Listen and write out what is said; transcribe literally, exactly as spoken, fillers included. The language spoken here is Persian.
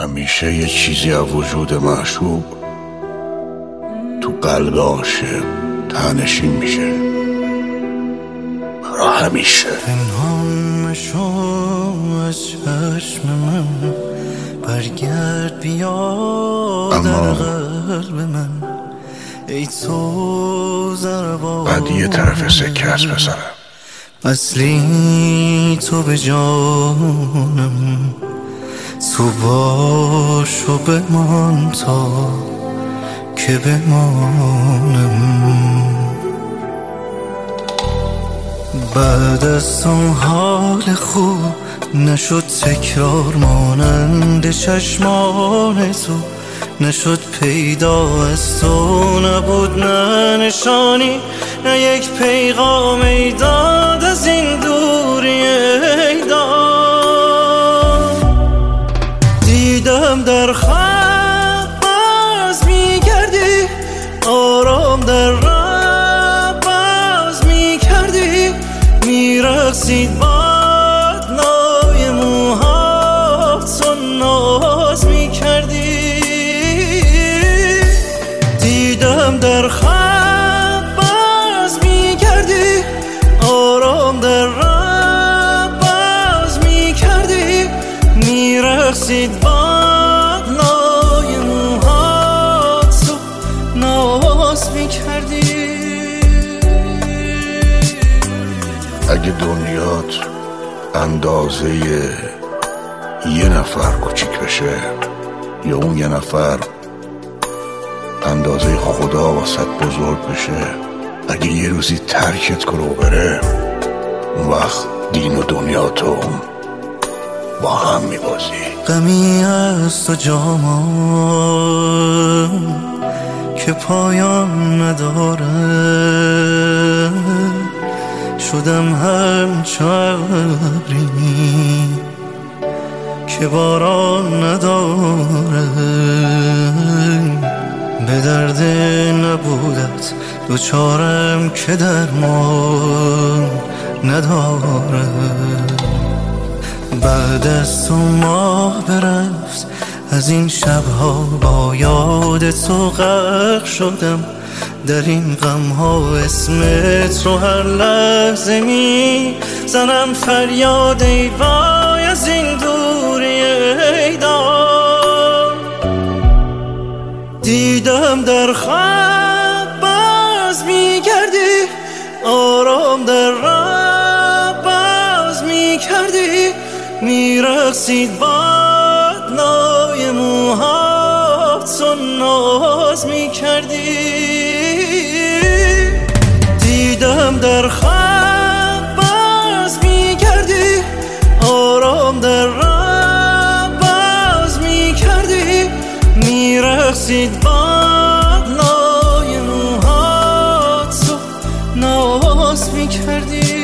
همیشه یه چیزی از وجود معشوق تو قلب عاشق تنشین میشه برا همیشه. پنهان مشو از چشم من، برگرد بیا در قلب من، ای تو زربان بعد یه طرف سکه هست پسرم، اصلی تو به جانم، تو باش و بمان تا که بمانم. بعد از اون حال خوب نشد تکرار مانند چشمان تو، نشد پیدا از تو، نبود نه نشانی نه یک پیغام ای داد از این دوری ای داد. دیدم در خواب باز میگردی، آرام در راه باز میکردی، میرقصید باد نای موهات و ناز میکردی. دیدم در خواب باز میگردی، آرام در راه باز میکردی، میرقصید باد نای موهات و ناز میکردی. اگه دنیات اندازه یه نفر کوچیک بشه یا اون یه نفر اندازه خدا واسط بزرگ بشه، اگه یه روزی ترکت کنه و بره، اون وقت دین و دنیا تو با هم میبازی. غمی از تو جامان که پایان نداره، شدم همچو ابری که باران نداره. به درد نبودت دوچارم که درمان نداره. بعد از تو ماه برفت، از این شبها با یاد تو غرق شدم، در این غمها اسمت رو هر لحظه می زنم فریاد ای وای از این دوری ای داد. دیدم در خواب باز میگردی، آرام در راه باز میکردی، میرقصید باد نای موهات و ناز میکردی. دیدم در خواب باز میگردی، آرام در راه باز میکردی، میرقصید باد نای موهات و ناز میکردی.